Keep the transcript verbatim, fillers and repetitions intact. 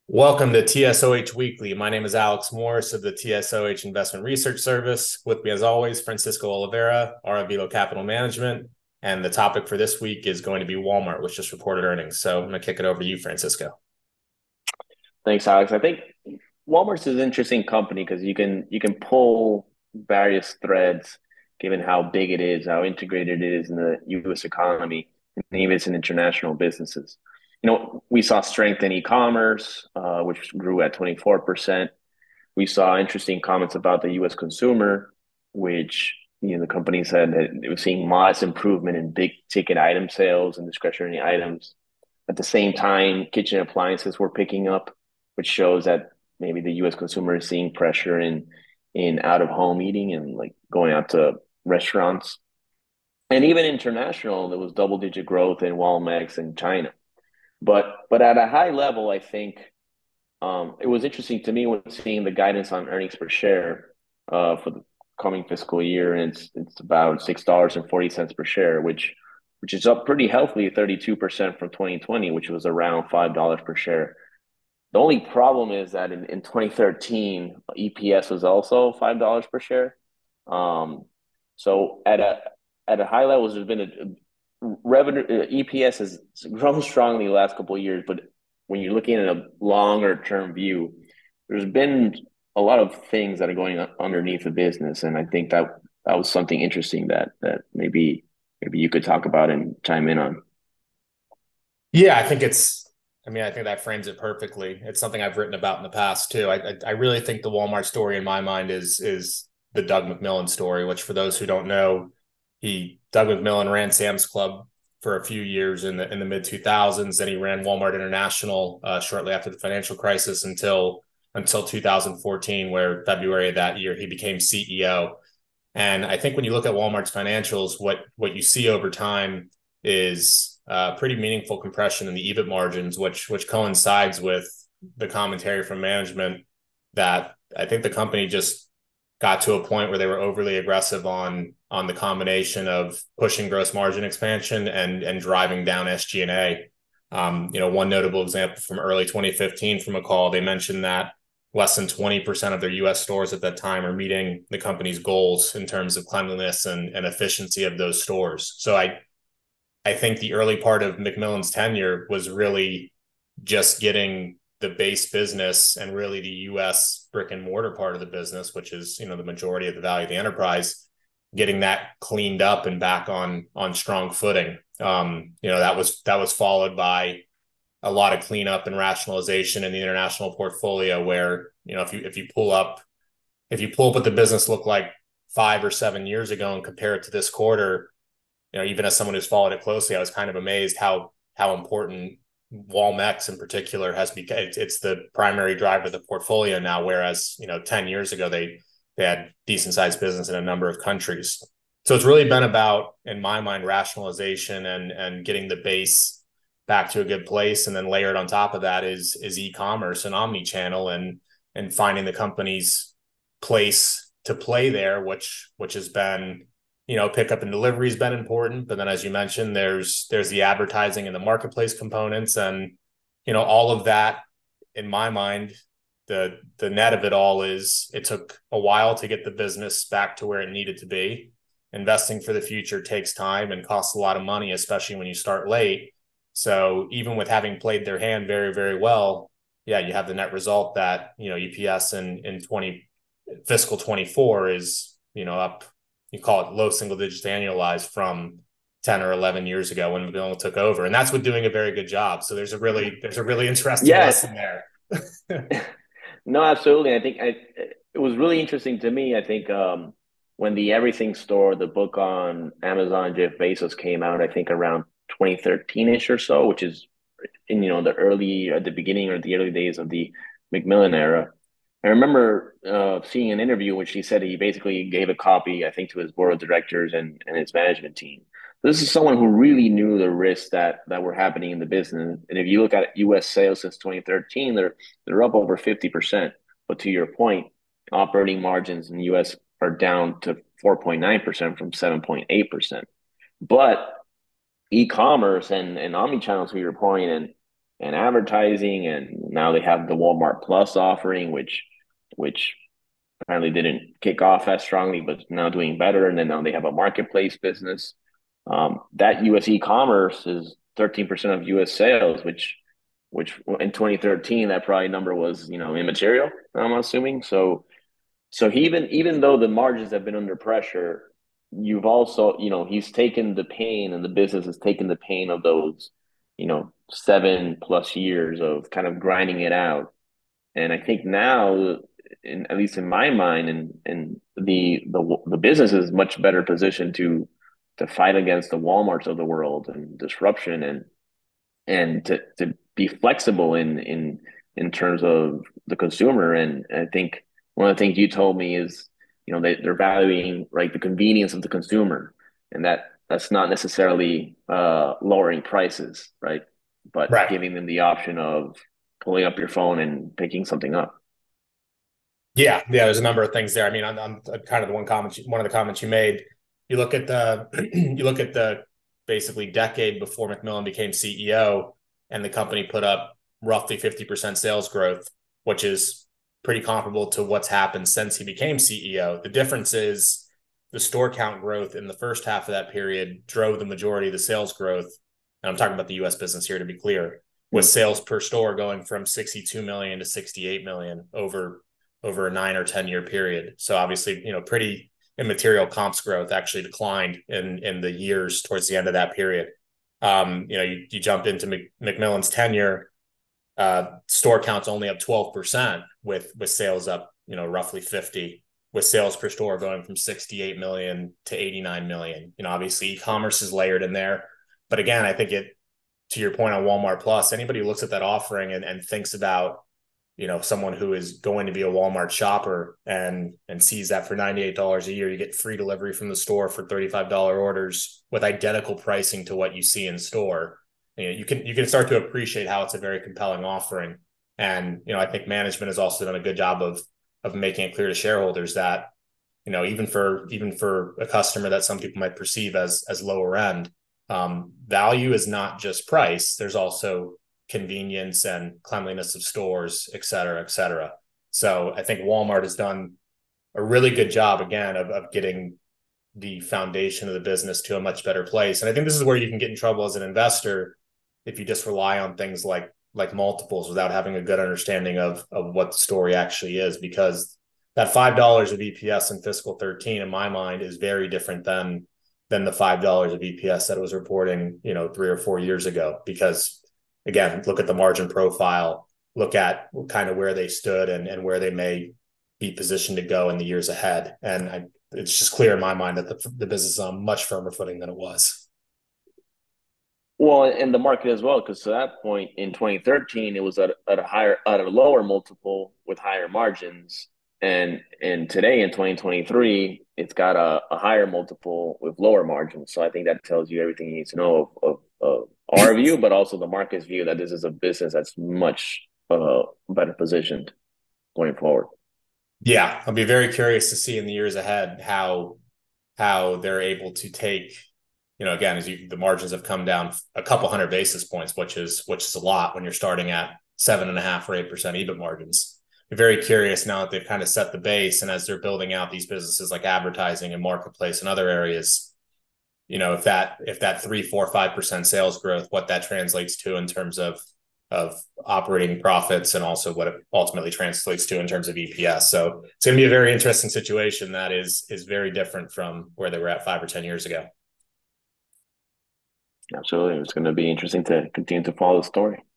Welcome to T S O H Weekly. My name is Alex Morris of the T S O H Investment Research Service. With me, as always, Francisco Oliveira, Aravilo Capital Management. And the topic for this week is going to be Walmart, which just reported earnings. So I'm going to kick it over to you, Francisco. Thanks, Alex. I think Walmart's an interesting company because you can you can pull various threads given how big it is, how integrated it is in the U S economy, and even its in international businesses. You know, we saw strength in e-commerce, uh, which grew at twenty-four percent. We saw interesting comments about the U S consumer, which you know the company said that it was seeing modest improvement in big ticket item sales and discretionary items. At the same time, kitchen appliances were picking up, which shows that maybe the U S consumer is seeing pressure in in out of home eating and like going out to restaurants. And even international, there was double digit growth in Walmex and China. But but at a high level, I think um, it was interesting to me when seeing the guidance on earnings per share uh, for the coming fiscal year, and it's it's about six dollars and forty cents per share, which which is up pretty healthy, thirty two percent from twenty twenty, which was around five dollars per share. The only problem is that in, in twenty thirteen, E P S was also five dollars per share. Um, so at a at a high level, there's been a, a revenue uh, E P S has grown strongly the last couple of years, but when you're looking at a longer term view, there's been a lot of things that are going on underneath the business, and I think that that was something interesting that that maybe maybe you could talk about and chime in on. Yeah, I think it's, I mean, I think that frames it perfectly. It's something I've written about in the past too. I, I, I really think the Walmart story in my mind is, is the Doug McMillon story, which for those who don't know, he, Doug McMillon ran Sam's Club for a few years in the in the mid two thousands. Then he ran Walmart International uh, shortly after the financial crisis until until two thousand fourteen, where February of that year he became C E O. And I think when you look at Walmart's financials, what what you see over time is uh, pretty meaningful compression in the E B I T margins, which which coincides with the commentary from management that I think the company just got to a point where they were overly aggressive on on the combination of pushing gross margin expansion and and driving down S G and A. Um, you know, one notable example from early twenty fifteen from a call, they mentioned that less than twenty percent of their U S stores at that time are meeting the company's goals in terms of cleanliness and, and efficiency of those stores. So I I think the early part of McMillon's tenure was really just getting the base business and really the U S brick and mortar part of the business, which is, you know, the majority of the value of the enterprise, getting that cleaned up and back on on strong footing. Um, you know, that was that was followed by a lot of cleanup and rationalization in the international portfolio where, you know, if you if you pull up if you pull up what the business looked like five or seven years ago and compare it to this quarter, you know, even as someone who's followed it closely, I was kind of amazed how how important Walmex in particular has become. It's, it's the primary driver of the portfolio now, whereas you know ten years ago they they had decent sized business in a number of countries. So it's really been about, in my mind, rationalization and and getting the base back to a good place, and then layered on top of that is is e-commerce and omni-channel and and finding the company's place to play there, which which has been, you know, pickup and delivery has been important, but then as you mentioned, there's there's the advertising and the marketplace components, and you know, all of that. In my mind, the the net of it all is it took a while to get the business back to where it needed to be. Investing for the future takes time and costs a lot of money, especially when you start late. So even with having played their hand very, very well, yeah, you have the net result that, you know, E P S in in twenty fiscal twenty-four is, you know, up, you call it low single digits annualized from ten or eleven years ago when McMillan took over. And that's with doing a very good job. So there's a really, there's a really interesting Yeah, lesson there. no, absolutely. I think I, it was really interesting to me. I think um, when the Everything Store, the book on Amazon, Jeff Bezos came out, I think around twenty thirteen-ish or so, which is in, you know, the early, at the beginning or the early days of the McMillan era. I remember uh, seeing an interview in which he said he basically gave a copy, I think, to his board of directors and, and his management team. This is someone who really knew the risks that that were happening in the business. And if you look at U S sales since twenty thirteen, they're they're up over fifty percent. But to your point, operating margins in the U S are down to four point nine percent from seven point eight percent. But e-commerce and, and omnichannel, to your point, and and advertising and Now they have the Walmart Plus offering, which which apparently didn't kick off as strongly, but now doing better. And then now they have a marketplace business. Um, that U S e-commerce is thirteen percent of U S sales, which which in twenty thirteen that probably number was, you know, immaterial, I'm assuming. So so he even even though the margins have been under pressure, you've also, you know, he's taken the pain and the business has taken the pain of those, you know, seven plus years of kind of grinding it out. And I think now, in, at least in my mind, and and the the the business is much better positioned to to fight against the Walmarts of the world and disruption, and and to, to be flexible in in in terms of the consumer. And I think one of the things you told me is, you know, they, they're valuing, right, the convenience of the consumer, and that that's not necessarily uh, lowering prices, right, but Right. giving them the option of pulling up your phone and picking something up. Yeah, yeah. There's a number of things there. I mean, on, on kind of the one comment, you, one of the comments you made. You look at the, you look at the basically decade before McMillan became C E O, and the company put up roughly fifty percent sales growth, which is pretty comparable to what's happened since he became C E O. The difference is the store count growth in the first half of that period drove the majority of the sales growth. And I'm talking about the U S business here to be clear, with Hmm. sales per store going from sixty-two million to sixty-eight million over over a nine or ten year period. So obviously, you know, pretty immaterial comps growth actually declined in in the years towards the end of that period. Um, you know, you, you jump into Mc, McMillan's tenure, uh, store count's only up twelve percent with with sales up, you know, roughly fifty, with sales per store going from sixty-eight million to eighty-nine million. You know, obviously e-commerce is layered in there. But again, I think it, to your point on Walmart Plus, anybody who looks at that offering and, and thinks about, you know, someone who is going to be a Walmart shopper and and sees that for ninety-eight dollars a year, you get free delivery from the store for thirty-five dollars orders with identical pricing to what you see in store. You know, you can you can start to appreciate how it's a very compelling offering. And, you know, I think management has also done a good job of of making it clear to shareholders that, you know, even for even for a customer that some people might perceive as as lower end, um, value is not just price. There's also convenience and cleanliness of stores, et cetera, et cetera. So I think Walmart has done a really good job, again, of, of getting the foundation of the business to a much better place. And I think this is where you can get in trouble as an investor if you just rely on things like like multiples without having a good understanding of of what the story actually is, because that five dollars of E P S in fiscal thirteen, in my mind, is very different than than the five dollars of E P S that it was reporting, you know, three or four years ago. Because again, look at the margin profile, look at kind of where they stood and, and where they may be positioned to go in the years ahead. And I, it's just clear in my mind that the, the business is on much firmer footing than it was. Well, in the market as well, because to that point in twenty thirteen, it was at, at a higher, at a lower multiple with higher margins, and and today in twenty twenty-three, it's got a, a higher multiple with lower margins. So I think that tells you everything you need to know of, of, of our view, but also the market's view that this is a business that's much uh, better positioned going forward. Yeah, I'll be very curious to see in the years ahead how how they're able to take, you know, again, as you, the margins have come down a couple hundred basis points, which is which is a lot when you're starting at seven and a half or eight percent EBIT margins. I'm very curious now that they've kind of set the base, and as they're building out these businesses like advertising and marketplace and other areas, you know, if that if that three, four, five percent sales growth, what that translates to in terms of of operating profits, and also what it ultimately translates to in terms of E P S. So it's going to be a very interesting situation that is is very different from where they were at five or ten years ago. Absolutely, it's going to be interesting to continue to follow the story.